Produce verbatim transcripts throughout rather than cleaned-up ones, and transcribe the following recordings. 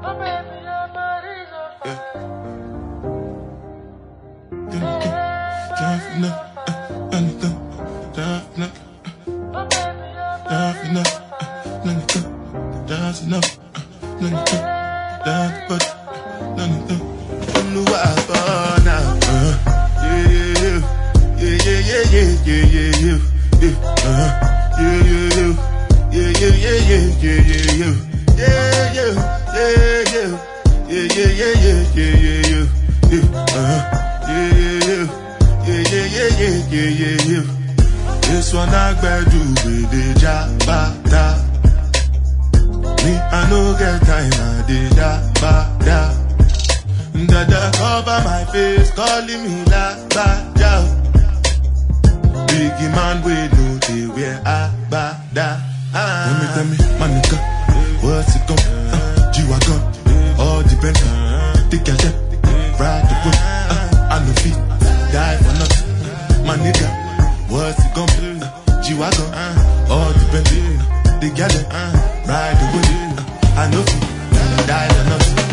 This one I bedu with the jabata. Me I no get time I did jabata. Dada cover my face, calling me la bada. Biggie man we know they wear abada. Tell me, tell me, my nigga, what's it gon' uh, G-Wagon, all the Bentley, take your step, ride the whip, uh, I no fit, die for nothing. My nigga, what's it gon' be? Uh, G-Wagon, uh, all the Bentley, uh, take your step, uh, ride the whip, uh, I no fit, die for nothing.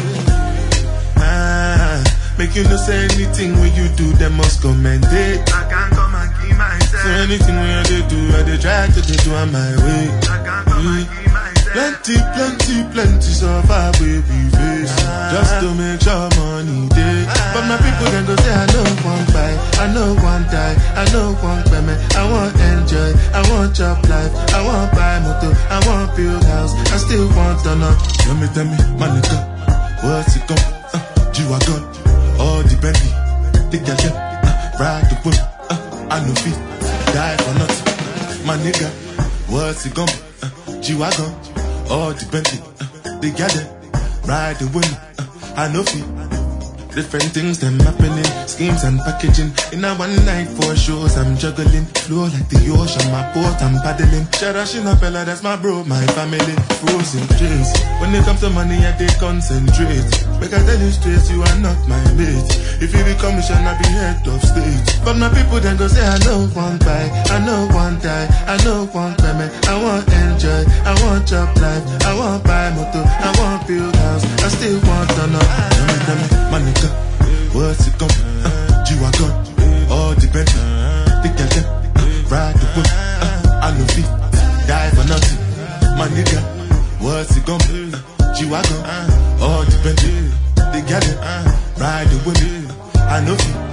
Uh, make you no say anything when you do, them must commend it. I can't come and keep myself. So anything when I do, I dey try to do on my way. Plenty, plenty, plenty so far we face, just to make sure money day. But my people can go say I know one buy, I know one die, I know one payment. I want enjoy, I want chop life, I want buy motor, I want build house, I still want to know. Tell me, tell me, my nigga, what's it gon' uh, G-Wagon, all the Bentley, take your step, uh, ride the whip, uh, I no fit, die for nothing. My nigga, what's it gon' be? Uh, G-Wagon, all the Bentley, uh, they gather, ride the wind, uh, I know feel. Different things them happening, schemes and packaging. In a one night for shows I'm juggling. Flow like the ocean, my boat I'm paddling. Sharashina fella, that's my bro, my family. Frozen dreams. When it comes to money, I they concentrate. Make I tell you straight, you are not my mate. If you become a I be head of state. But my people then go say I know one buy, I know one die, I know one payment. I want enjoy, I want chop life, I want buy motor, I want build house, I still want to know. Tell me, tell me, my nigga, what's it gon' be? Uh, G-Wagon, all the Bentley, take your step, uh, ride the whip, uh, I no fit, die for nothing. My nigga, what's it gon' be? Uh, G-Wagon, all the Bentley, they gather, uh, ride the whip, uh, I no fit.